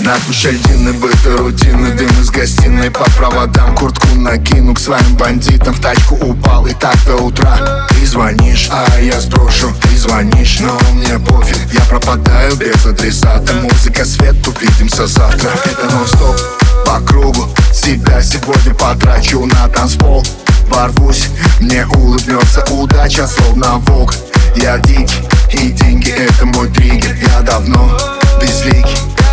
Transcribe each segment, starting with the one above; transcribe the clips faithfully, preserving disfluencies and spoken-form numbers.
душе льдины, быты рутины, дым из гостиной по проводам. Куртку накину к своим бандитам, в тачку упал и так до утра. Ты звонишь, а я сброшу. Ты звонишь, но мне пофиг. Я пропадаю без адресата. Музыка, свет, увидимся завтра. Это нон-стоп по кругу. Себя сегодня потрачу на танцпол. Ворвусь, мне улыбнется удача, словно волк. Я дикий, и деньги это мой триггер. Я давно безликий.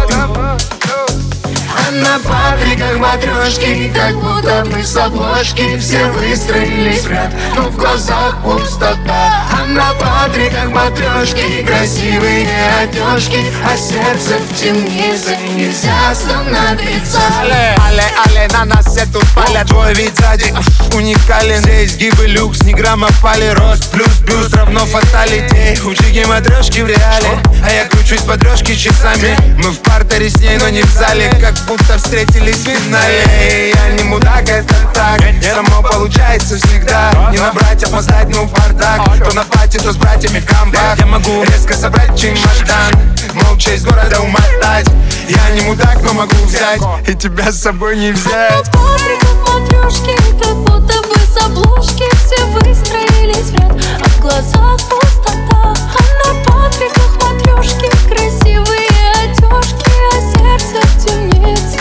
А на патриках матрешки, как будто бы с обложки. Все выстроились в ряд, но в глазах пустота. А на патриках матрешки, красивые одежки, а сердце в темнице, нельзя остановиться. Але, але, але, на нас все тут палят. Твой вид сзади аж уникален. Здесь гибы люкс, ни грамма пали. Рост плюс бюст равно фаталитей. У Чики матрешки в реале, а я кручусь под дрожки часами. Мы в партере с ней, но не в зале, как будто встретились в финале. Я не мудак, это так, само получается всегда. Не набрать, опоздать, ну бардак. То на пати, то с братьями в камбах. Я могу резко собрать чемодан, молча из города умотать. Я не мудак, но могу взять и тебя с собой не взять. На патриках матрешки, как будто бы с обложки. Все выстроились в ряд, а в глазах пустота. А на патриках матрешки, красивые одежки, а сердце в темнице.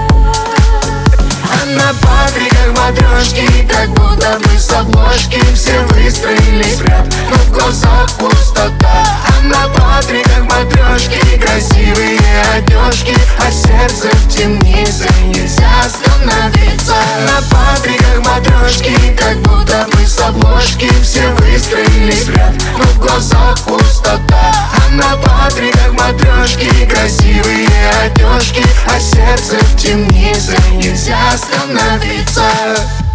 А на патриках матрешки, как будто бы с обложки. Все выстроились в ряд, но в глазах пустота. А на патриках матрешки, красивые одежки, а сердце в темнице, нельзя остановиться. На патриках матрешки, как будто бы с обложки. Все выстроились в ряд, но в глазах пустота. А на патриках матрешки, красивые одежки, а сердце в темнице, нельзя остановиться.